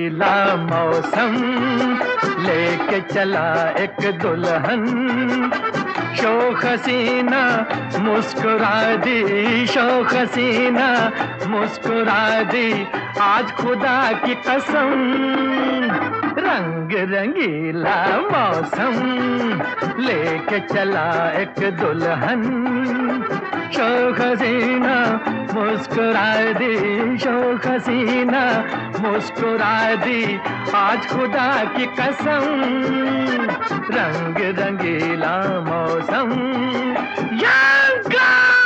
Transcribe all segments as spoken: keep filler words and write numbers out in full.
रंगीला मौसम लेके चला एक दुल्हन, शोख हसीना मुस्कुरा दी, शोख हसीना मुस्कुरा दी, आज खुदा की कसम रंग रंगीला मौसम लेके चला एक दुल्हन, शोख हसीना मुस्कुरा दी, शोख हसीना मुस्कुरा दी, आज खुदा की कसम रंग रंगीला मौसम यंगा।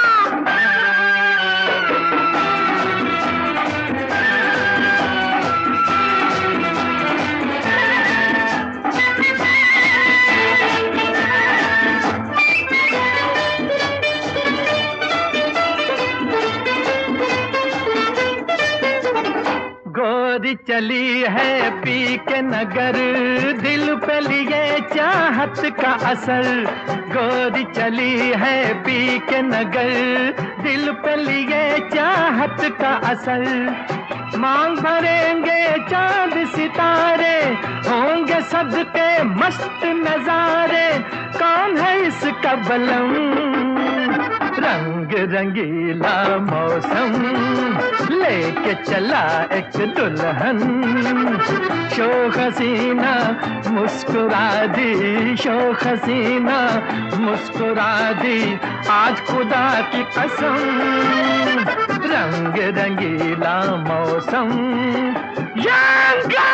गोरी चली है पी के नगर, दिल पे लिए चाहत का असर, गोरी चली है पी के नगर, दिल पे लिए चाहत का असर, मांग भरेंगे चांद सितारे, होंगे सदके मस्त नजारे, कौन है इसका बलम रंग रंगीला मौसम लेके चला एक दुल्हन, शोख हसीना मुस्कुरा दी, शोख हसीना मुस्कुरा दी, आज खुदा की कसम रंग रंगीला मौसम यंगा।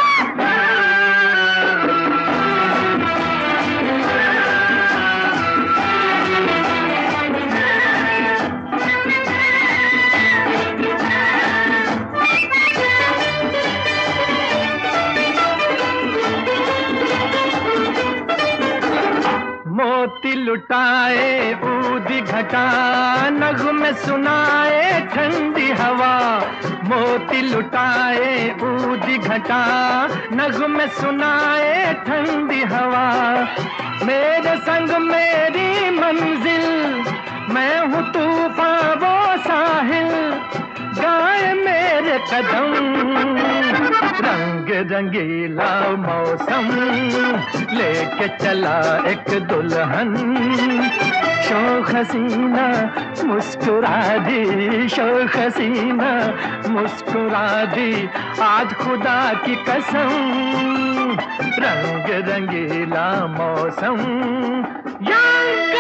मोती लुटाए ऊदी घटा, नगमे सुनाए ठंडी हवा, मोती लुटाए ऊदी घटा, नगमे सुनाए ठंडी हवा, मेरे संग मेरी मंजिल, मैं हूँ तूफान वो साहिल, गाए मेरे कदम रंग रंगीला मौसम लेके चला एक दुल्हन, शोख हसीना मुस्कुरा दी, शोख हसीना मुस्कुरा दी, आज खुदा की कसम रंग रंगीला मौसम।